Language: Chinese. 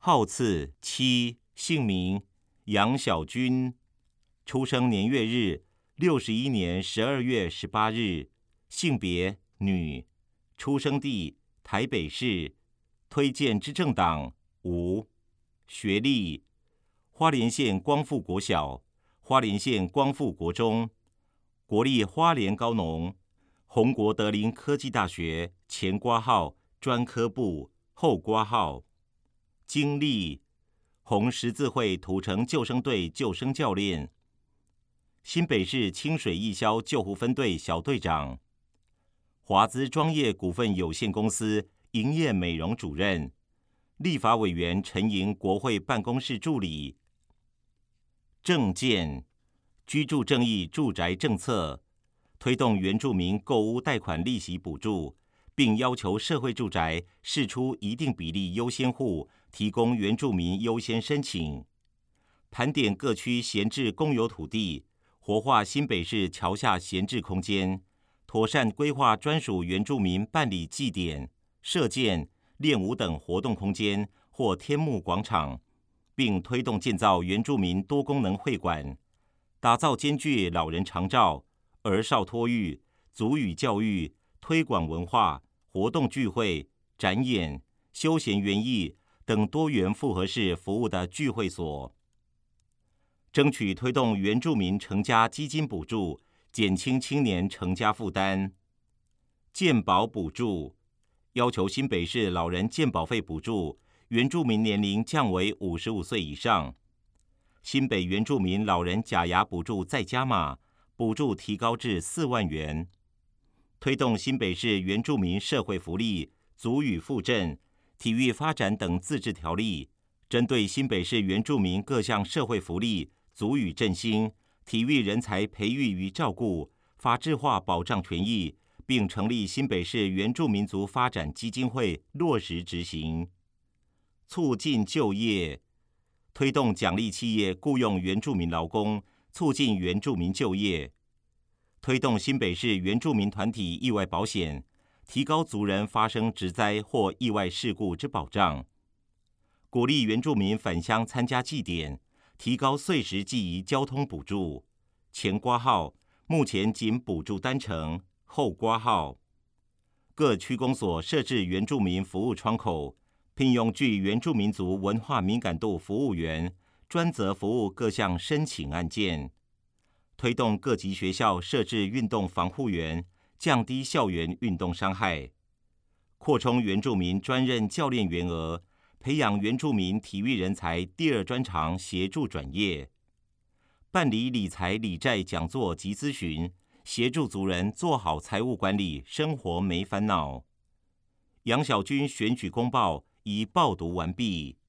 号次妻，姓名杨小军，出生年月日61年12月18日，性别女，出生地台北市，推荐之政党无，学历花莲县光复国小、花莲县光复国中、国立花莲高农、宏国德林科技大学前括号专科部后括号。经历红十字会土城救生队救生教练，新北市清水义消救护分队小队长，华资庄业股份有限公司营业美容主任，立法委员陈莹国会办公室助理。政见：居住正义住宅政策，推动原住民购屋贷款利息补助，并要求社会住宅释出一定比例优先户，提供原住民优先申请。盘点各区闲置公有土地，活化新北市桥下闲置空间，妥善规划专属原住民办理祭典、射箭、练舞等活动空间或天幕广场，并推动建造原住民多功能会馆，打造兼具老人长照、儿少托育、族语教育、推广文化、活动聚会、展演、休闲园艺等多元复合式服务的聚会所。争取推动原住民成家基金补助，减轻青年成家负担。健保补助，要求新北市老人健保费补助原住民年龄降为55岁以上。新北原住民老人假牙补助再加码，补助提高至4万元。推动新北市原住民社会福利、族语复振、体育发展等自治条例，针对新北市原住民各项社会福利、族语振兴、体育人才培育与照顾、法制化保障权益，并成立新北市原住民族发展基金会落实执行。促进就业，推动奖励企业雇用原住民劳工，促进原住民就业。推动新北市原住民团体意外保险，提高族人发生职灾或意外事故之保障。鼓励原住民返乡参加祭典，提高岁时祭仪交通补助。前括号目前仅补助单程，后括号。各区公所设置原住民服务窗口，聘用具原住民族文化敏感度服务员，专责服务各项申请案件。推动各级学校设置运动防护员，降低校园运动伤害。扩充原住民专任教练员额，培养原住民体育人才第二专长协助转业。办理理财理债讲座及咨询，协助族人做好财务管理，生活没烦恼。杨小军选举公报已报读完毕。